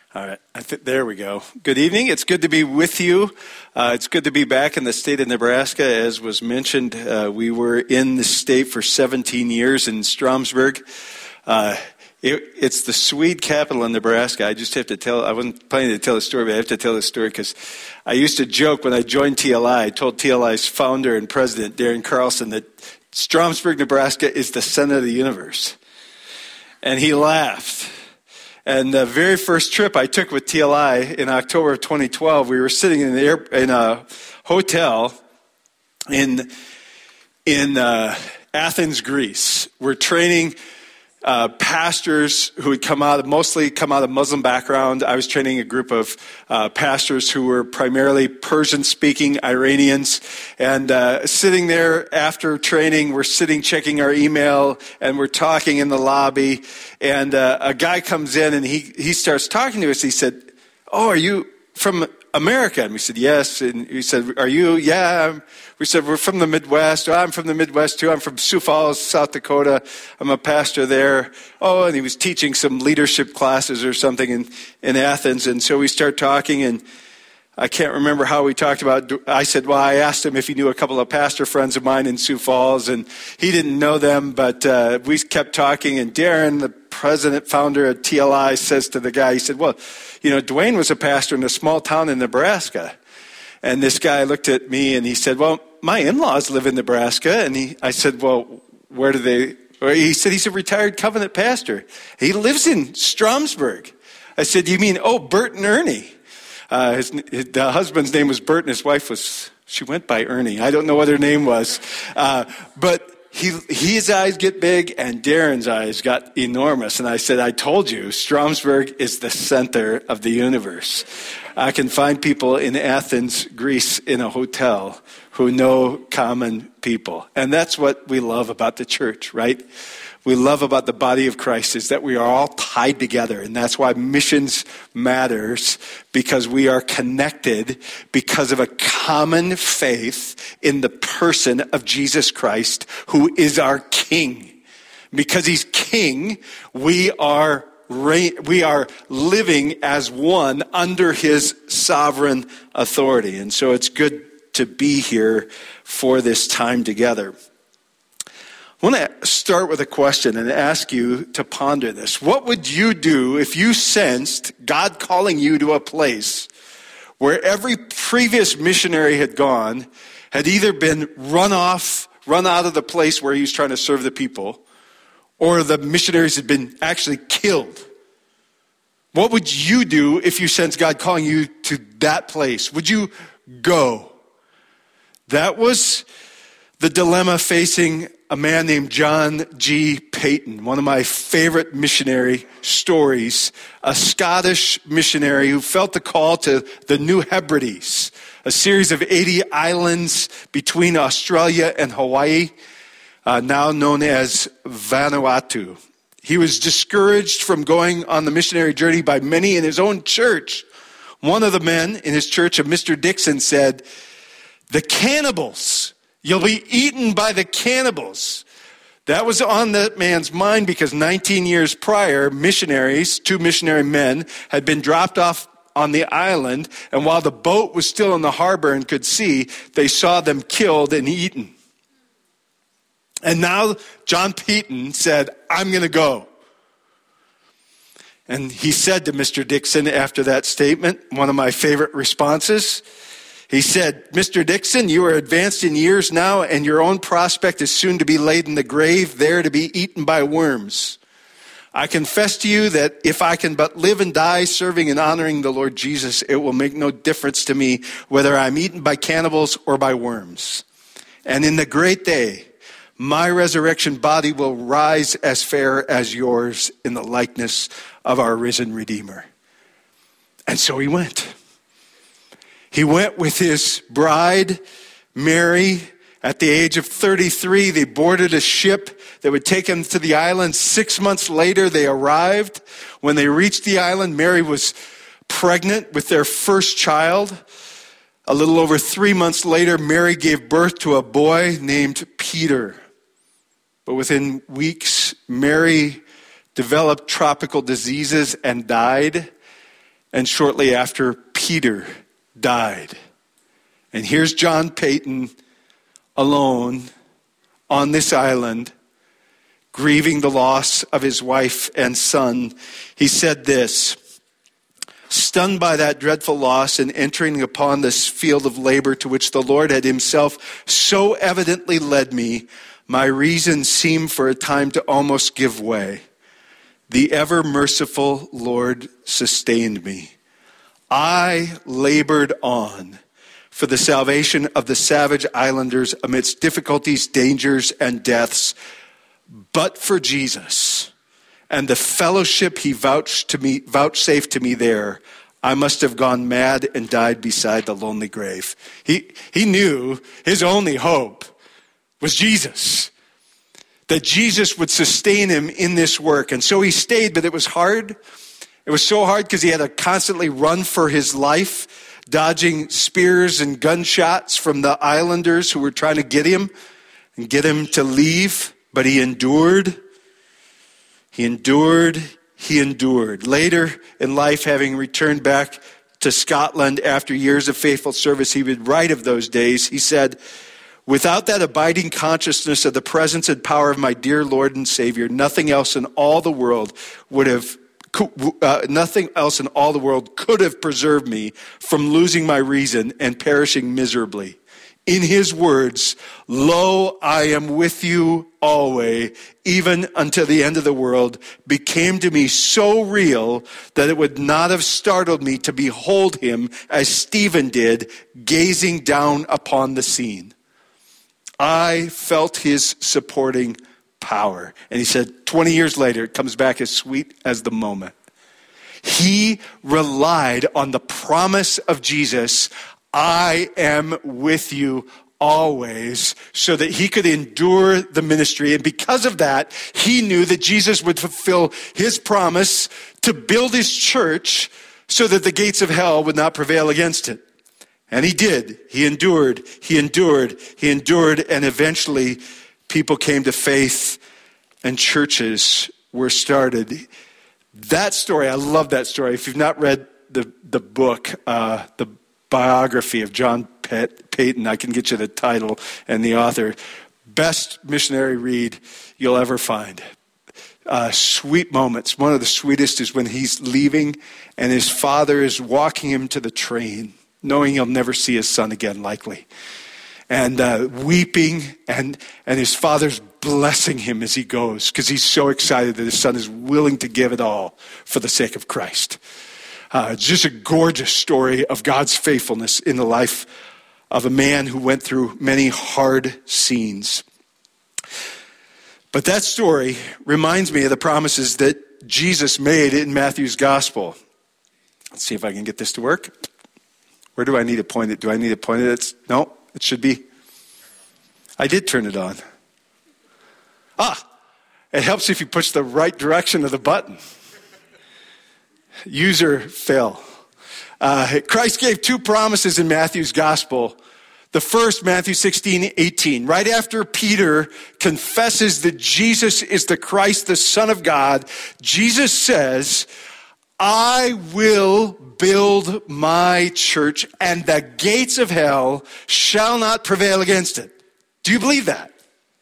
All right, there we go. Good evening. It's good to be with you. It's good to be back in the state of Nebraska. As was mentioned, we were in the state for 17 years in Stromsburg. It's the Swede capital in Nebraska. I just have to tell, I wasn't planning to tell the story, but I have to tell the story because I used to joke when I joined TLI. I told TLI's founder and president, Darren Carlson, that Stromsburg, Nebraska is the center of the universe. And he laughed. And the very first trip I took with TLI in October of 2012, we were sitting in a hotel in Athens, Greece. We're training pastors who had mostly come out of Muslim background. I was training a group of pastors who were primarily Persian-speaking Iranians. And sitting there after training, we're sitting checking our email, and we're talking in the lobby. And a guy comes in, and he starts talking to us. He said, "Oh, are you from America?" And we said, "Yes." And he said, "Are you?" "Yeah." We said, "We're from the Midwest." "Oh, I'm from the Midwest too. I'm from Sioux Falls, South Dakota. I'm a pastor there." Oh, and he was teaching some leadership classes or something in Athens. And so we start talking, and I can't remember how we talked about. I said, well, I asked him if he knew a couple of pastor friends of mine in Sioux Falls, and he didn't know them, but we kept talking. And Darren, the president, founder of TLI, says to the guy, he said, "Well, you know, Dwayne was a pastor in a small town in Nebraska." And this guy looked at me and he said, "Well, my in-laws live in Nebraska." And I said, "Well, where do they?" He said, "He's a retired covenant pastor. He lives in Stromsburg." I said, "You mean, Bert and Ernie?" The husband's name was Bert and his wife she went by Ernie. I don't know what her name was. But his eyes get big and Darren's eyes got enormous. And I said, "I told you, Stromsburg is the center of the universe." I can find people in Athens, Greece, in a hotel who know common people. And that's what we love about the church, right? We love about the body of Christ is that we are all tied together. And that's why missions matters, because we are connected because of a common faith in the person of Jesus Christ, who is our King. Because he's King, we are living as one under his sovereign authority. And so it's good to be here for this time together. I want to start with a question and ask you to ponder this. What would you do if you sensed God calling you to a place where every previous missionary had gone, had either been run out of the place where he was trying to serve the people, or the missionaries had been actually killed? What would you do if you sensed God calling you to that place? Would you go? That was the dilemma facing a man named John G. Paton, one of my favorite missionary stories, a Scottish missionary who felt the call to the New Hebrides, a series of 80 islands between Australia and Hawaii, now known as Vanuatu. He was discouraged from going on the missionary journey by many in his own church. One of the men in his church, Mr. Dixon, said, "The cannibals, you'll be eaten by the cannibals." That was on that man's mind because 19 years prior, two missionary men, had been dropped off on the island, and while the boat was still in the harbor and could see, they saw them killed and eaten. And now John Paton said, "I'm going to go." And he said to Mr. Dixon after that statement, one of my favorite responses, he said, "Mr. Dixon, you are advanced in years now, and your own prospect is soon to be laid in the grave, there to be eaten by worms. I confess to you that if I can but live and die serving and honoring the Lord Jesus, it will make no difference to me whether I'm eaten by cannibals or by worms. And in the great day, my resurrection body will rise as fair as yours in the likeness of our risen Redeemer." And so he went. He went with his bride, Mary. At the age of 33, they boarded a ship that would take them to the island. 6 months later, they arrived. When they reached the island, Mary was pregnant with their first child. A little over 3 months later, Mary gave birth to a boy named Peter. But within weeks, Mary developed tropical diseases and died. And shortly after, Peter died. And here's John Paton alone on this island, grieving the loss of his wife and son. He said this: "Stunned by that dreadful loss and entering upon this field of labor to which the Lord had himself so evidently led me, my reason seemed for a time to almost give way. The ever merciful Lord sustained me. I labored on for the salvation of the savage islanders amidst difficulties, dangers, and deaths. But for Jesus and the fellowship he vouchsafed to me there, I must have gone mad and died beside the lonely grave." He knew his only hope was Jesus, that Jesus would sustain him in this work. And so he stayed, but it was hard. It was so hard because he had to constantly run for his life, dodging spears and gunshots from the islanders who were trying to get him to leave. But he endured. He endured. He endured. Later in life, having returned back to Scotland after years of faithful service, he would write of those days. He said, "Without that abiding consciousness of the presence and power of my dear Lord and Savior, nothing else in all the world could have preserved me from losing my reason and perishing miserably. In his words, 'Lo, I am with you always, even until the end of the world,' became to me so real that it would not have startled me to behold him as Stephen did, gazing down upon the scene. I felt his supporting power." And he said, 20 years later, it comes back as sweet as the moment. He relied on the promise of Jesus, "I am with you always," so that he could endure the ministry. And because of that, he knew that Jesus would fulfill his promise to build his church so that the gates of hell would not prevail against it. And he did. He endured, he endured, he endured, and eventually people came to faith and churches were started. That story, I love that story. If you've not read the book, the biography of John Paton, I can get you the title and the author. Best missionary read you'll ever find. Sweet moments. One of the sweetest is when he's leaving and his father is walking him to the train, knowing he'll never see his son again, likely. And weeping, and his father's blessing him as he goes because he's so excited that his son is willing to give it all for the sake of Christ. It's just a gorgeous story of God's faithfulness in the life of a man who went through many hard scenes. But that story reminds me of the promises that Jesus made in Matthew's gospel. Let's see if I can get this to work. Where do I need to point it? Do I need to point it? No, it should be. I did turn it on. It helps if you push the right direction of the button. User fail. Christ gave two promises in Matthew's gospel. The first, Matthew 16:18, right after Peter confesses that Jesus is the Christ, the Son of God, Jesus says, "I will build my church, and the gates of hell shall not prevail against it." Do you believe that?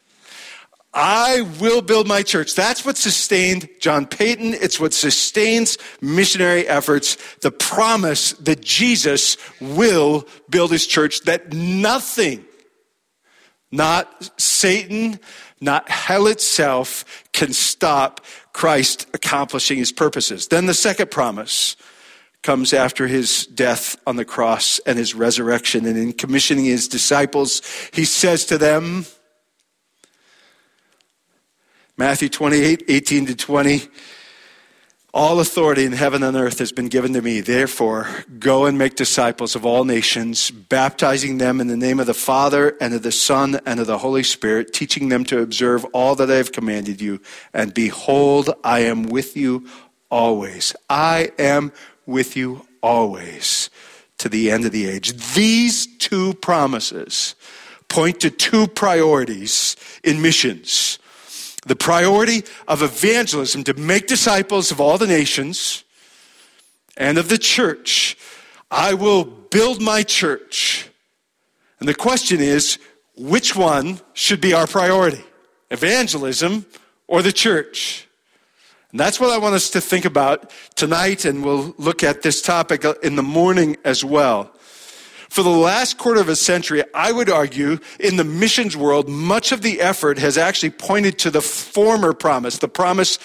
I will build my church. That's what sustained John Paton. It's what sustains missionary efforts. The promise that Jesus will build his church, that nothing, not Satan, not hell itself, can stop Christ accomplishing his purposes. Then the second promise comes after his death on the cross and his resurrection. And in commissioning his disciples, he says to them, Matthew 28:18-20, "All authority in heaven and earth has been given to me. Therefore, go and make disciples of all nations, baptizing them in the name of the Father and of the Son and of the Holy Spirit, teaching them to observe all that I have commanded you. And behold, I am with you always." I am with you always to the end of the age. These two promises point to two priorities in missions. The priority of evangelism, to make disciples of all the nations, and of the church. I will build my church. And the question is, which one should be our priority? Evangelism or the church? And that's what I want us to think about tonight, and we'll look at this topic in the morning as well. For the last quarter of a century, I would argue, in the missions world, much of the effort has actually pointed to the former promise, the promise,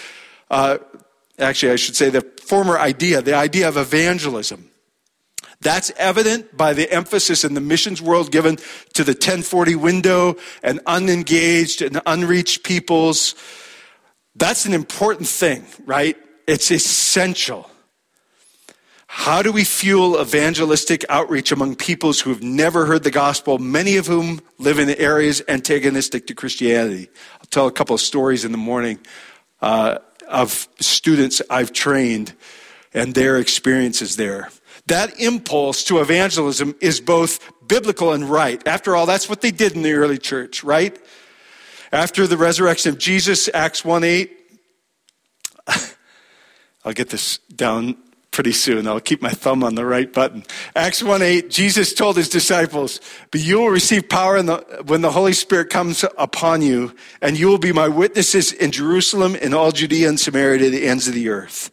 the former idea, the idea of evangelism. That's evident by the emphasis in the missions world given to the 1040 window and unengaged and unreached peoples. That's an important thing, right? It's essential. How do we fuel evangelistic outreach among peoples who have never heard the gospel, many of whom live in areas antagonistic to Christianity? I'll tell a couple of stories in the morning of students I've trained and their experiences there. That impulse to evangelism is both biblical and right. After all, that's what they did in the early church, right? After the resurrection of Jesus, Acts 1:8. I'll get this down pretty soon. I'll keep my thumb on the right button. Acts 1:8, Jesus told his disciples, "But you will receive power when the Holy Spirit comes upon you, and you will be my witnesses in Jerusalem, in all Judea and Samaria, to the ends of the earth."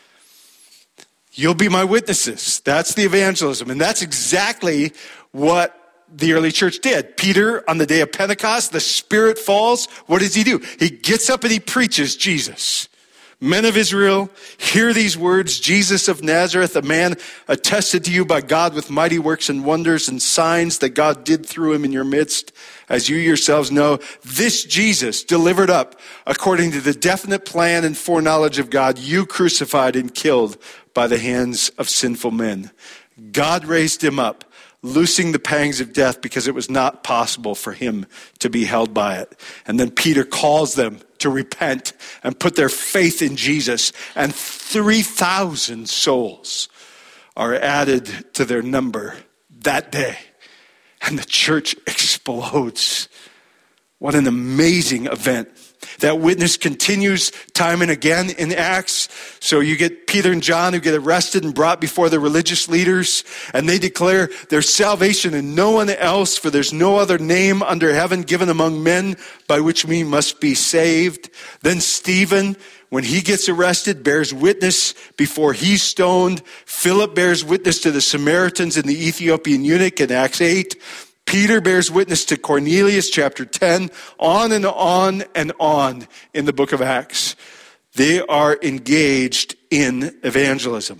You'll be my witnesses. That's the evangelism. And that's exactly what the early church did. Peter, on the day of Pentecost, the Spirit falls. What does he do? He gets up and he preaches Jesus. Men of Israel, hear these words, Jesus of Nazareth, a man attested to you by God with mighty works and wonders and signs that God did through him in your midst, as you yourselves know. This Jesus delivered up according to the definite plan and foreknowledge of God, you crucified and killed by the hands of sinful men. God raised him up, loosing the pangs of death because it was not possible for him to be held by it. And then Peter calls them to repent and put their faith in Jesus. And 3,000 souls are added to their number that day. And the church explodes. What an amazing event. That witness continues time and again in Acts. So you get Peter and John who get arrested and brought before the religious leaders, and they declare there's salvation in no one else, for there's no other name under heaven given among men by which we must be saved. Then Stephen, when he gets arrested, bears witness before he's stoned. Philip bears witness to the Samaritans and the Ethiopian eunuch in Acts 8. Peter bears witness to Cornelius, chapter 10, on and on and on in the book of Acts. They are engaged in evangelism.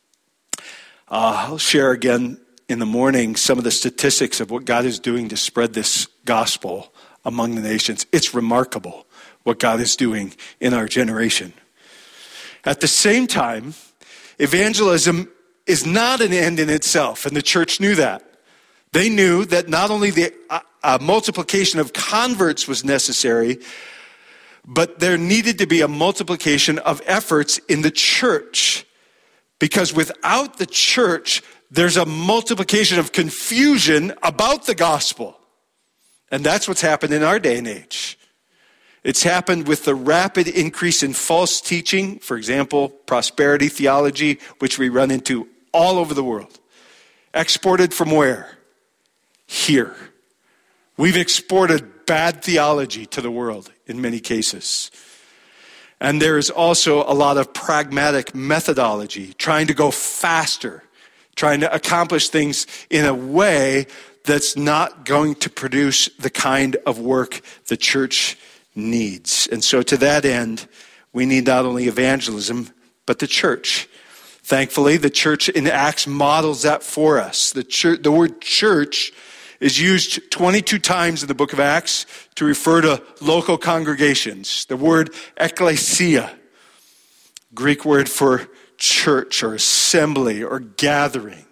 I'll share again in the morning some of the statistics of what God is doing to spread this gospel among the nations. It's remarkable what God is doing in our generation. At the same time, evangelism is not an end in itself, and the church knew that. They knew that not only the multiplication of converts was necessary, but there needed to be a multiplication of efforts in the church. Because without the church, there's a multiplication of confusion about the gospel. And that's what's happened in our day and age. It's happened with the rapid increase in false teaching, for example, prosperity theology, which we run into all over the world. Exported from where? Here. We've exported bad theology to the world in many cases. And there is also a lot of pragmatic methodology, trying to go faster, trying to accomplish things in a way that's not going to produce the kind of work the church needs. And so to that end, we need not only evangelism, but the church. Thankfully, the church in Acts models that for us. The word church is used 22 times in the book of Acts to refer to local congregations. The word ekklesia, Greek word for church or assembly or gathering.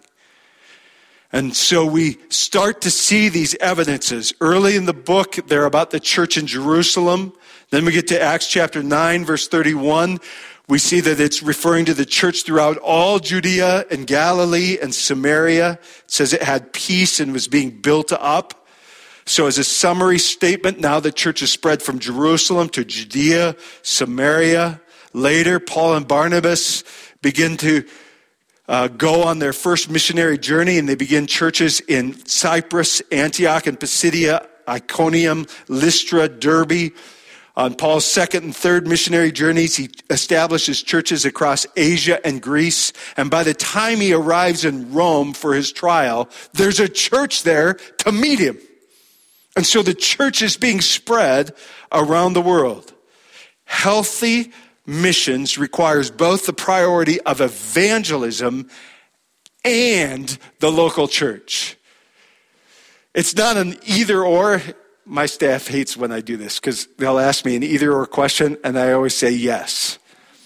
And so we start to see these evidences. Early in the book, they're about the church in Jerusalem. Then we get to Acts chapter 9, verse 31. We see that it's referring to the church throughout all Judea and Galilee and Samaria. It says it had peace and was being built up. So as a summary statement, now the church is spread from Jerusalem to Judea, Samaria. Later, Paul and Barnabas begin to go on their first missionary journey, and they begin churches in Cyprus, Antioch and Pisidia, Iconium, Lystra, Derbe. On Paul's second and third missionary journeys, he establishes churches across Asia and Greece. And by the time he arrives in Rome for his trial, there's a church there to meet him. And so the church is being spread around the world. Healthy missions requires both the priority of evangelism and the local church. It's not an either or. My staff hates when I do this because they'll ask me an either or question and I always say yes.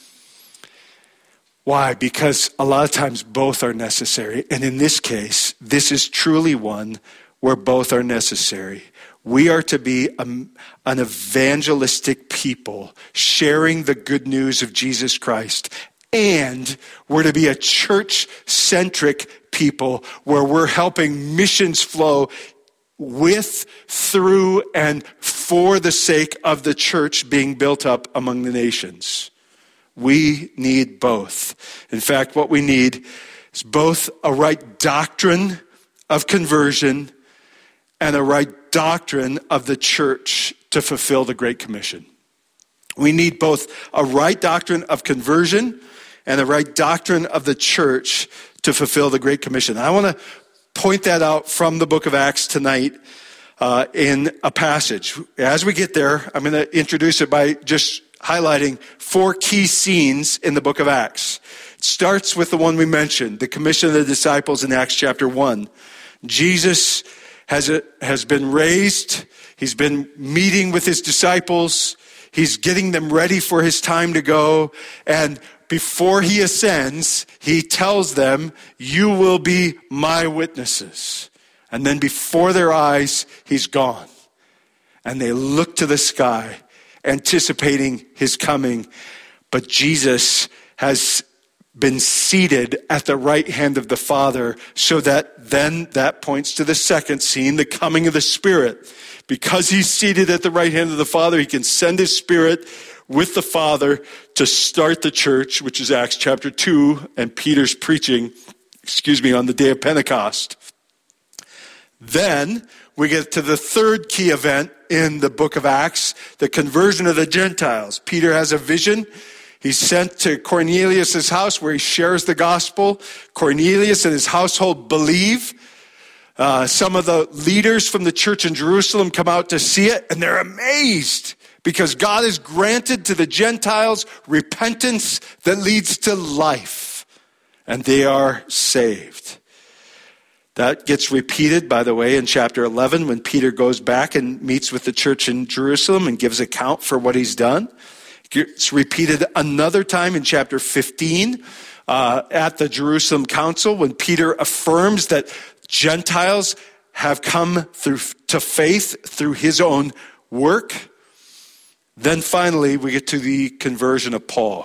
Why? Because a lot of times both are necessary. And in this case, this is truly one where both are necessary. We are to be an evangelistic people sharing the good news of Jesus Christ. And we're to be a church-centric people where we're helping missions flow with, through, and for the sake of the church being built up among the nations. We need both. In fact, what we need is both a right doctrine of conversion and a right doctrine of the church to fulfill the Great Commission. We need both a right doctrine of conversion and a right doctrine of the church to fulfill the Great Commission. I want to point that out from the book of Acts tonight in a passage. As we get there, I'm going to introduce it by just highlighting 4 key scenes in the book of Acts. It starts with the one we mentioned, the commission of the disciples in Acts chapter 1. Jesus has been raised. He's been meeting with his disciples. He's getting them ready for his time to go. And before he ascends, he tells them, you will be my witnesses. And then before their eyes, he's gone. And they look to the sky, anticipating his coming. But Jesus has been seated at the right hand of the Father, so that then that points to the second scene, the coming of the Spirit. Because he's seated at the right hand of the Father, he can send his Spirit with the Father to start the church, which is Acts chapter 2, and Peter's preaching, on the day of Pentecost. Then we get to the third key event in the book of Acts, the conversion of the Gentiles. Peter has a vision. He's sent to Cornelius' house where he shares the gospel. Cornelius and his household believe. Some of the leaders from the church in Jerusalem come out to see it, and they're amazed because God has granted to the Gentiles repentance that leads to life, and they are saved. That gets repeated, by the way, in chapter 11 when Peter goes back and meets with the church in Jerusalem and gives account for what he's done. It's repeated another time in chapter 15 at the Jerusalem Council when Peter affirms that Gentiles have come to faith through his own work. Then finally, we get to the conversion of Paul.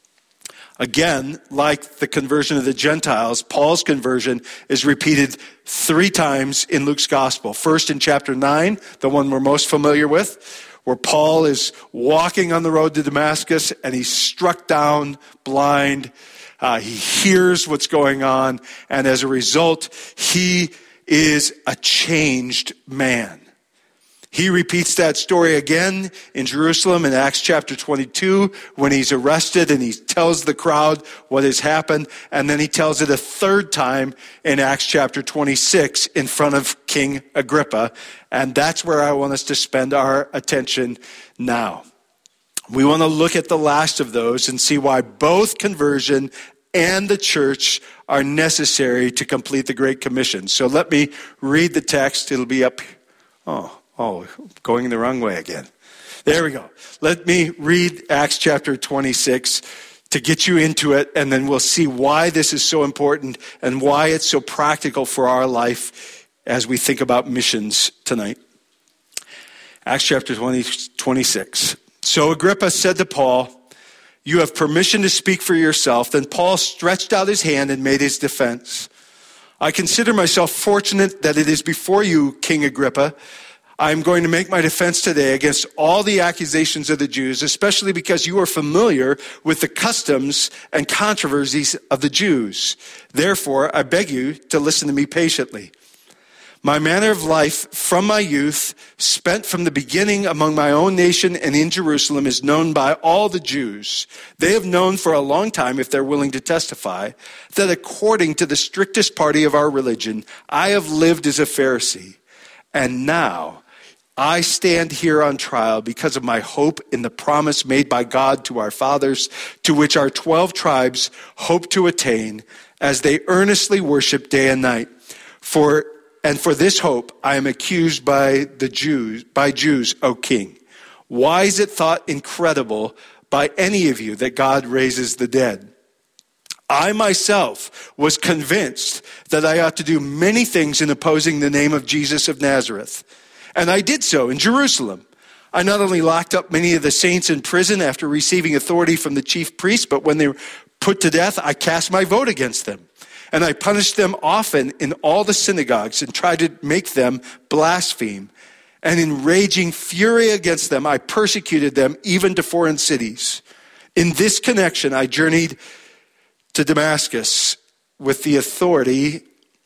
Again, like the conversion of the Gentiles, Paul's conversion is repeated 3 times in Luke's gospel. First in chapter 9, the one we're most familiar with, where Paul is walking on the road to Damascus and he's struck down blind. He hears what's going on, and as a result, he is a changed man. He repeats that story again in Jerusalem in Acts chapter 22 when he's arrested and he tells the crowd what has happened. And then he tells it a third time in Acts chapter 26 in front of King Agrippa. And that's where I want us to spend our attention now. We want to look at the last of those and see why both conversion and the church are necessary to complete the Great Commission. So let me read the text. It'll be up. Oh, going the wrong way again. There we go. Let me read Acts chapter 26 to get you into it, and then we'll see why this is so important and why it's so practical for our life as we think about missions tonight. Acts chapter 26. So Agrippa said to Paul, "You have permission to speak for yourself." Then Paul stretched out his hand and made his defense. "I consider myself fortunate that it is before you, King Agrippa. I'm going to make my defense today against all the accusations of the Jews, especially because you are familiar with the customs and controversies of the Jews. Therefore, I beg you to listen to me patiently. My manner of life from my youth, spent from the beginning among my own nation and in Jerusalem, is known by all the Jews. They have known for a long time, if they're willing to testify, that according to the strictest party of our religion, I have lived as a Pharisee. And now I stand here on trial because of my hope in the promise made by God to our fathers, to which our 12 tribes hope to attain as they earnestly worship day and night. For this hope I am accused by Jews, O king. Why is it thought incredible by any of you that God raises the dead? I myself was convinced that I ought to do many things in opposing the name of Jesus of Nazareth. And I did so in Jerusalem. I not only locked up many of the saints in prison after receiving authority from the chief priests, but when they were put to death, I cast my vote against them. And I punished them often in all the synagogues and tried to make them blaspheme. And in raging fury against them, I persecuted them even to foreign cities. In this connection, I journeyed to Damascus with the authority,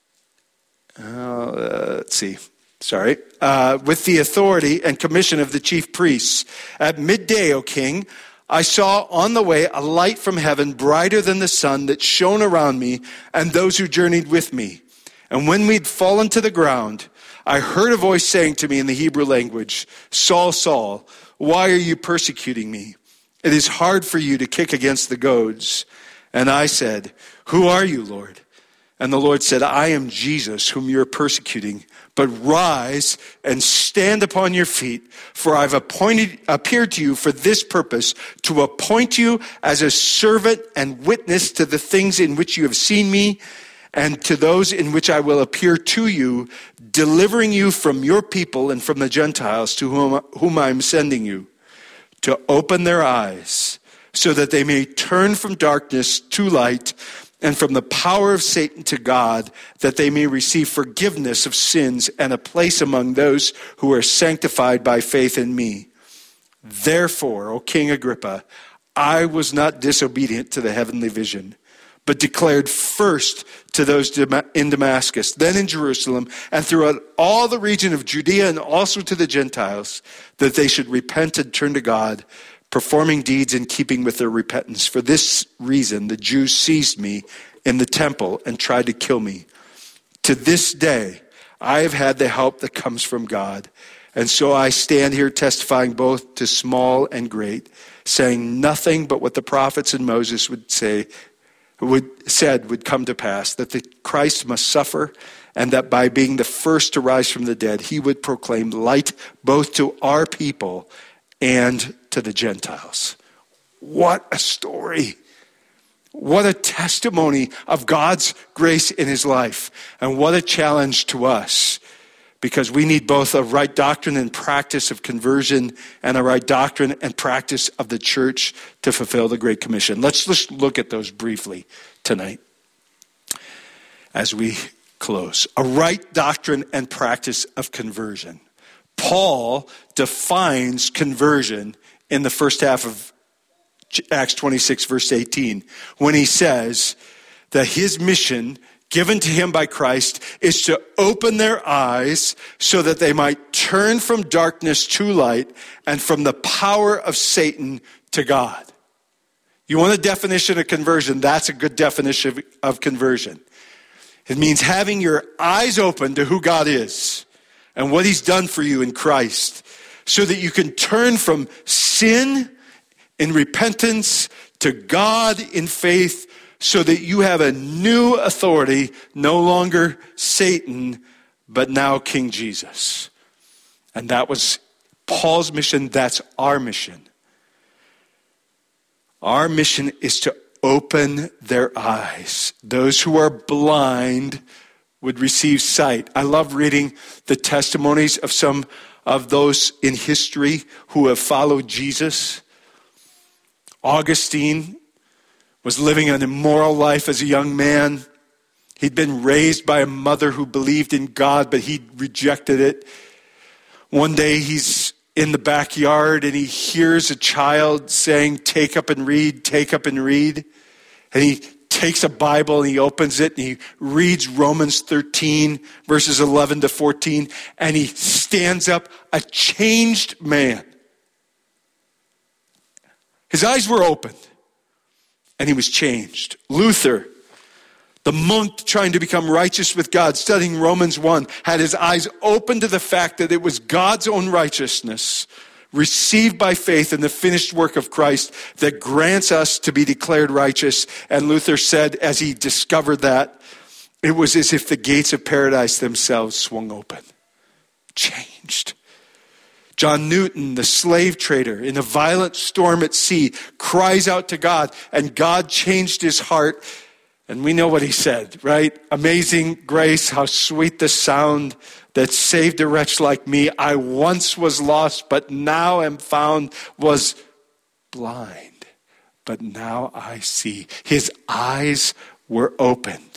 with the authority and commission of the chief priests. At midday, O king, I saw on the way a light from heaven, brighter than the sun, that shone around me and those who journeyed with me. And when we'd fallen to the ground, I heard a voice saying to me in the Hebrew language, Saul, Saul, why are you persecuting me? It is hard for you to kick against the goads. And I said, who are you, Lord? And the Lord said, I am Jesus, whom you are persecuting. But rise and stand upon your feet, for I've appeared to you for this purpose, to appoint you as a servant and witness to the things in which you have seen me, and to those in which I will appear to you, delivering you from your people and from the Gentiles to whom I am sending you, to open their eyes, so that they may turn from darkness to light, and from the power of Satan to God, that they may receive forgiveness of sins and a place among those who are sanctified by faith in me. Therefore, O King Agrippa, I was not disobedient to the heavenly vision, but declared first to those in Damascus, then in Jerusalem, and throughout all the region of Judea and also to the Gentiles, that they should repent and turn to God, performing deeds in keeping with their repentance. For this reason, the Jews seized me in the temple and tried to kill me. To this day, I have had the help that comes from God. And so I stand here testifying both to small and great, saying nothing but what the prophets and Moses said would come to pass, that the Christ must suffer, and that by being the first to rise from the dead, he would proclaim light both to our people and to the Gentiles. What a story. What a testimony of God's grace in his life. And what a challenge to us, because we need both a right doctrine and practice of conversion and a right doctrine and practice of the church to fulfill the Great Commission. Let's just look at those briefly tonight as we close. A right doctrine and practice of conversion. Paul defines conversion in the first half of Acts 26, verse 18, when he says that his mission given to him by Christ is to open their eyes so that they might turn from darkness to light and from the power of Satan to God. You want a definition of conversion? That's a good definition of conversion. It means having your eyes open to who God is and what he's done for you in Christ, so that you can turn from sin in repentance to God in faith, so that you have a new authority, no longer Satan, but now King Jesus. And that was Paul's mission. That's our mission. Our mission is to open their eyes. Those who are blind would receive sight. I love reading the testimonies of some of those in history who have followed Jesus. Augustine was living an immoral life as a young man. He'd been raised by a mother who believed in God, but he rejected it. One day he's in the backyard and he hears a child saying, "Take up and read, take up and read." And he takes a Bible and he opens it and he reads Romans 13, verses 11 to 14, and he stands up a changed man. His eyes were opened and he was changed. Luther, the monk trying to become righteous with God, studying Romans 1, had his eyes open to the fact that it was God's own righteousness, received by faith in the finished work of Christ, that grants us to be declared righteous. And Luther said, as he discovered that, it was as if the gates of paradise themselves swung open. Changed. John Newton, the slave trader, in a violent storm at sea, cries out to God, and God changed his heart. And we know what he said, right? "Amazing grace, how sweet the sound that saved a wretch like me. I once was lost, but now am found, was blind, but now I see." His eyes were opened.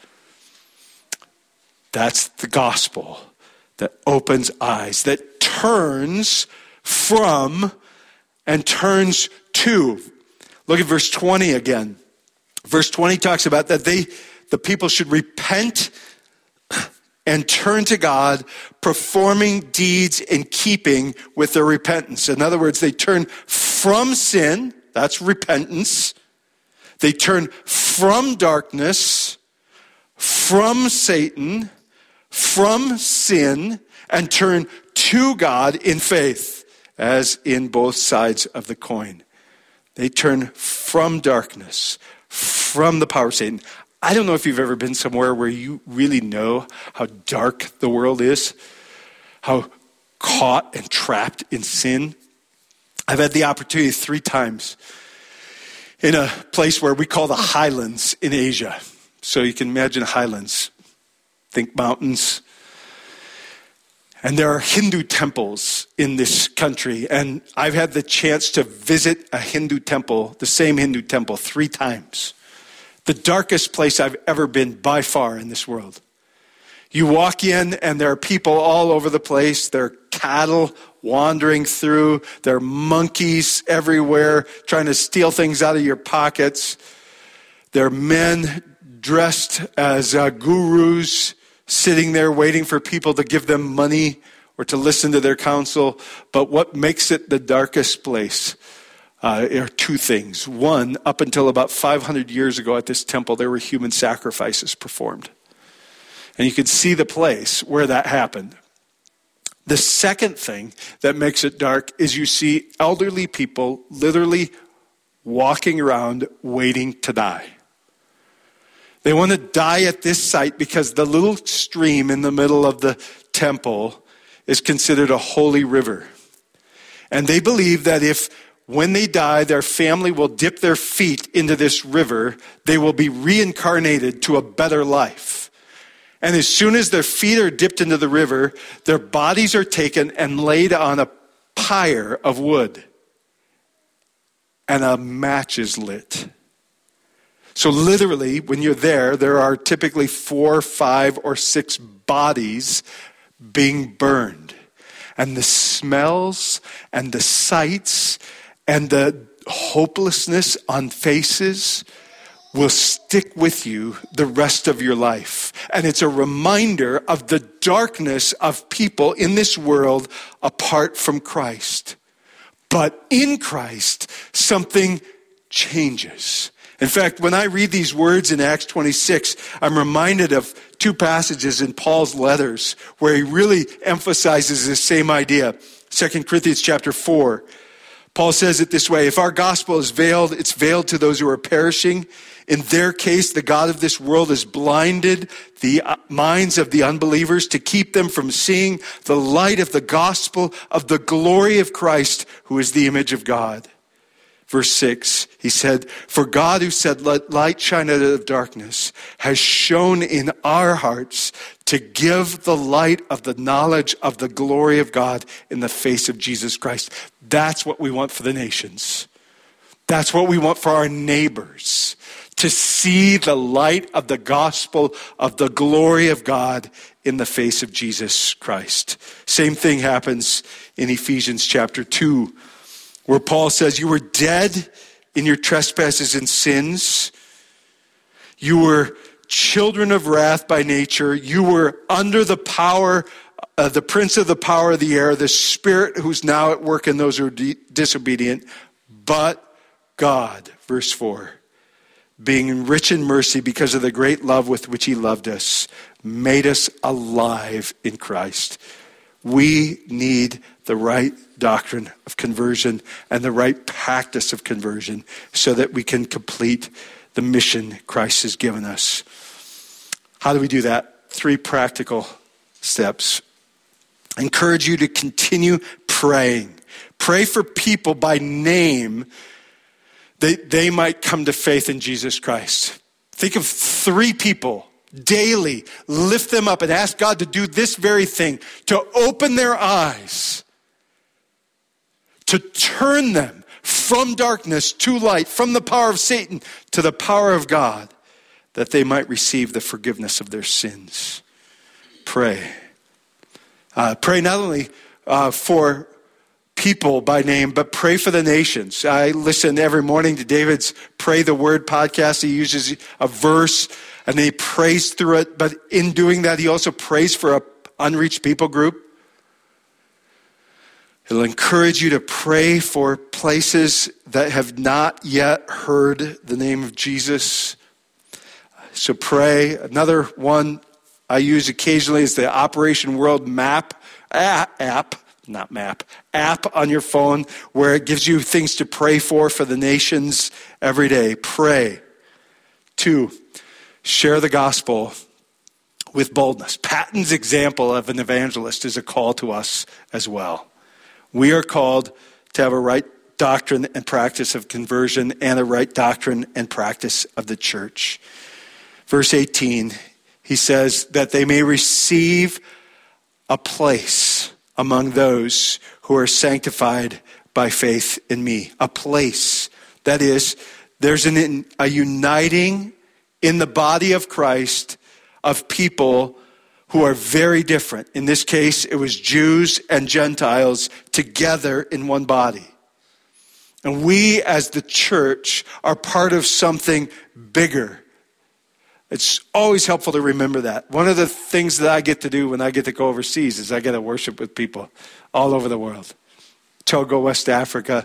That's the gospel that opens eyes, that turns from and turns to. Look at verse 20 again. Verse 20 talks about that the people should repent and turn to God, performing deeds in keeping with their repentance. In other words, they turn from sin, that's repentance. They turn from darkness, from Satan, from sin, and turn to God in faith, as in both sides of the coin. They turn from darkness, from the power of Satan. I don't know if you've ever been somewhere where you really know how dark the world is, how caught and trapped in sin. I've had the opportunity 3 times in a place where we call the highlands in Asia. So you can imagine highlands. Think mountains. And there are Hindu temples in this country. And I've had the chance to visit a Hindu temple, the same Hindu temple, 3 times. The darkest place I've ever been by far in this world. You walk in and there are people all over the place. There are cattle wandering through. There are monkeys everywhere trying to steal things out of your pockets. There are men dressed as gurus sitting there waiting for people to give them money or to listen to their counsel. But what makes it the darkest place are 2 things. One, up until about 500 years ago at this temple, there were human sacrifices performed. And you could see the place where that happened. The second thing that makes it dark is you see elderly people literally walking around waiting to die. They want to die at this site because the little stream in the middle of the temple is considered a holy river. And they believe that if when they die, their family will dip their feet into this river, they will be reincarnated to a better life. And as soon as their feet are dipped into the river, their bodies are taken and laid on a pyre of wood. And a match is lit. So literally, when you're there are typically 4, 5, or 6 bodies being burned. And the smells and the sights and the hopelessness on faces will stick with you the rest of your life. And it's a reminder of the darkness of people in this world apart from Christ. But in Christ, something changes. In fact, when I read these words in Acts 26, I'm reminded of 2 passages in Paul's letters where he really emphasizes this same idea. 2 Corinthians chapter 4. Paul says it this way: if our gospel is veiled, it's veiled to those who are perishing. In their case, the God of this world has blinded the minds of the unbelievers to keep them from seeing the light of the gospel of the glory of Christ, who is the image of God. Verse 6, he said, for God who said, let light shine out of darkness, has shone in our hearts to give the light of the knowledge of the glory of God in the face of Jesus Christ. That's what we want for the nations. That's what we want for our neighbors, to see the light of the gospel of the glory of God in the face of Jesus Christ. Same thing happens in Ephesians chapter 2, where Paul says, you were dead in your trespasses and sins. You were children of wrath by nature. You were under the power of the prince of the power of the air, the spirit who's now at work in those who are disobedient. But God, verse 4, being rich in mercy because of the great love with which he loved us, made us alive in Christ. We need the right doctrine of conversion and the right practice of conversion so that we can complete the mission Christ has given us. How do we do that? 3 practical steps. I encourage you to continue praying. Pray for people by name that they might come to faith in Jesus Christ. Think of 3 people daily. Lift them up and ask God to do this very thing, to open their eyes, to turn them from darkness to light, from the power of Satan to the power of God, that they might receive the forgiveness of their sins. Pray. Pray not only for people by name, but pray for the nations. I listen every morning to David's Pray the Word podcast. He uses a verse and he prays through it. But in doing that, he also prays for an unreached people group. He'll encourage you to pray for places that have not yet heard the name of Jesus. So pray. Another one I use occasionally is the Operation World Map app on your phone, where it gives you things to pray for the nations every day. Pray. 2, share the gospel with boldness. Patton's example of an evangelist is a call to us as well. We are called to have a right doctrine and practice of conversion and a right doctrine and practice of the church. Verse 18, he says that they may receive a place among those who are sanctified by faith in me. A place. That is, there's a uniting in the body of Christ of people who are very different. In this case, it was Jews and Gentiles together in one body. And we as the church are part of something bigger. It's always helpful to remember that. One of the things that I get to do when I get to go overseas is I get to worship with people all over the world. Togo, West Africa,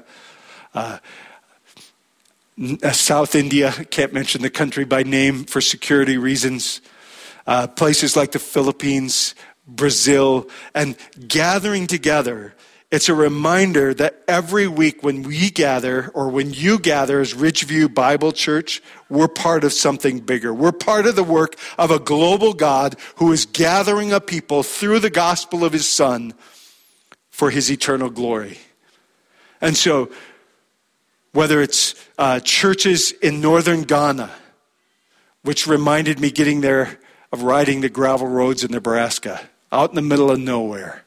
South India, can't mention the country by name for security reasons. Places like the Philippines, Brazil, and gathering together. It's a reminder that every week when we gather, or when you gather as Ridgeview Bible Church, we're part of something bigger. We're part of the work of a global God who is gathering a people through the gospel of his Son for his eternal glory. And so, whether it's churches in northern Ghana, which reminded me getting there of riding the gravel roads in Nebraska, out in the middle of nowhere.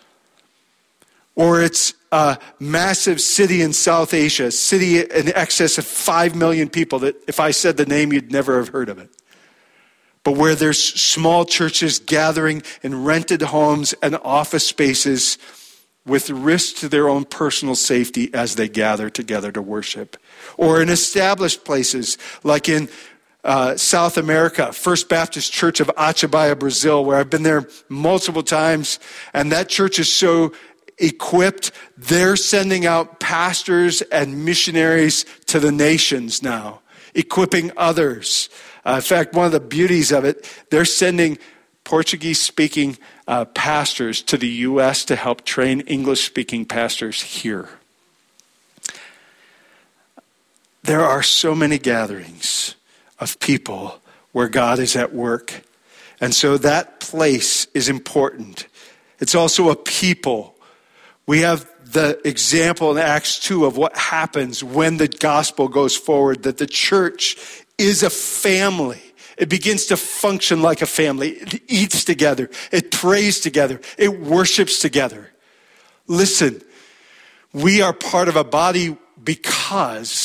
Or it's a massive city in South Asia, a city in excess of 5 million people that if I said the name, you'd never have heard of it. But where there's small churches gathering in rented homes and office spaces with risk to their own personal safety as they gather together to worship. Or in established places like in South America, First Baptist Church of Atibaia, Brazil, where I've been there multiple times, and that church is so equipped, they're sending out pastors and missionaries to the nations now, equipping others. In fact, one of the beauties of it, they're sending Portuguese-speaking pastors to the U.S. to help train English-speaking pastors here. There are so many gatherings of people where God is at work. And so that place is important. It's also a people. We have the example in Acts 2 of what happens when the gospel goes forward, that the church is a family. It begins to function like a family. It eats together. It prays together. It worships together. Listen, we are part of a body because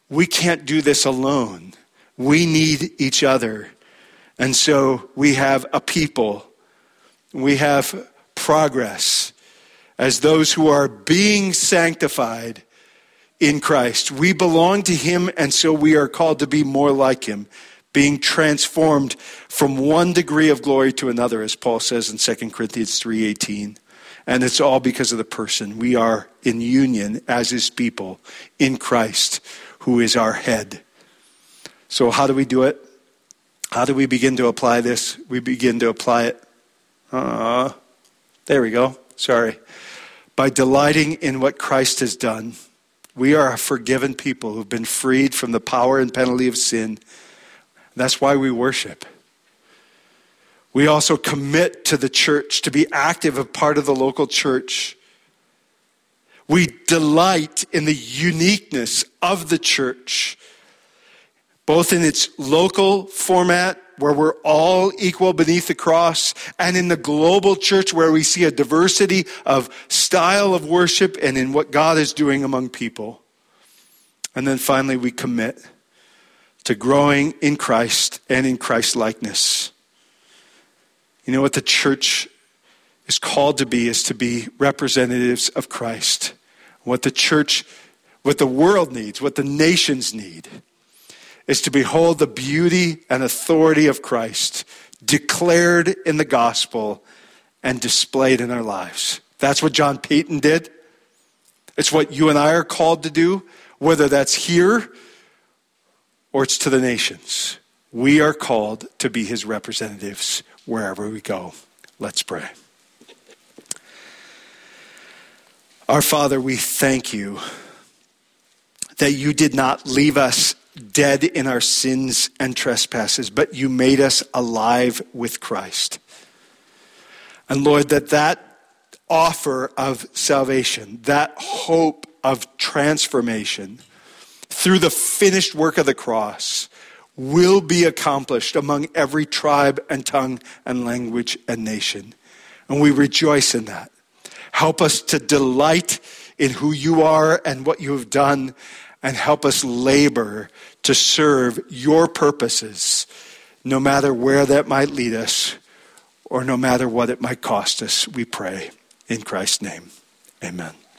we can't do this alone. We need each other. And so we have a people. We have progress as those who are being sanctified in Christ. We belong to him, and so we are called to be more like him, being transformed from one degree of glory to another, as Paul says in 2 Corinthians 3:18. And it's all because of the person. We are in union as his people in Christ, who is our head. So how do we do it? How do we begin to apply this? We begin to apply it. There we go. Sorry. By delighting in what Christ has done. We are a forgiven people who've been freed from the power and penalty of sin. That's why we worship. We also commit to the church, to be active, a part of the local church. We delight in the uniqueness of the church, both in its local format, where we're all equal beneath the cross, and in the global church, where we see a diversity of style of worship and in what God is doing among people. And then finally, we commit to growing in Christ and in Christ-likeness. You know what the church is called to be is to be representatives of Christ. What the church, what the world needs, what the nations need, is to behold the beauty and authority of Christ declared in the gospel and displayed in our lives. That's what John Payton did. It's what you and I are called to do, whether that's here or it's to the nations. We are called to be his representatives wherever we go. Let's pray. Our Father, we thank you that you did not leave us dead in our sins and trespasses, but you made us alive with Christ. And Lord, that offer of salvation, that hope of transformation through the finished work of the cross will be accomplished among every tribe and tongue and language and nation. And we rejoice in that. Help us to delight in who you are and what you have done, and help us labor to serve your purposes, no matter where that might lead us or no matter what it might cost us, we pray in Christ's name. Amen.